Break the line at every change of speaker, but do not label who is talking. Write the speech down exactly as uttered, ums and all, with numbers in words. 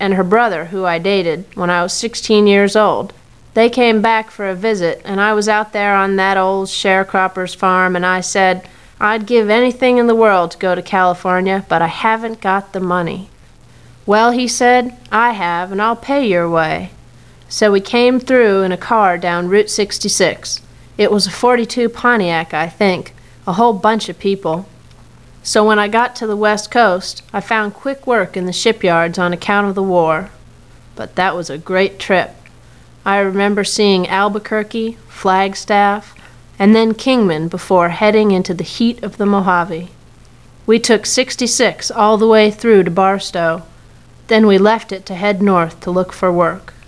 and her brother, who I dated when I was sixteen years old. They came back for a visit, and I was out there on that old sharecropper's farm, and I said, I'd give anything in the world to go to California, but I haven't got the money. Well, he said, I have, and I'll pay your way. So we came through in a car down Route sixty-six. It was a forty-two Pontiac, I think, a whole bunch of people. So when I got to the West Coast, I found quick work in the shipyards on account of the war. But that was a great trip. I remember seeing Albuquerque, Flagstaff, and then Kingman before heading into the heat of the Mojave. We took sixty-six all the way through to Barstow. Then we left it to head north to look for work.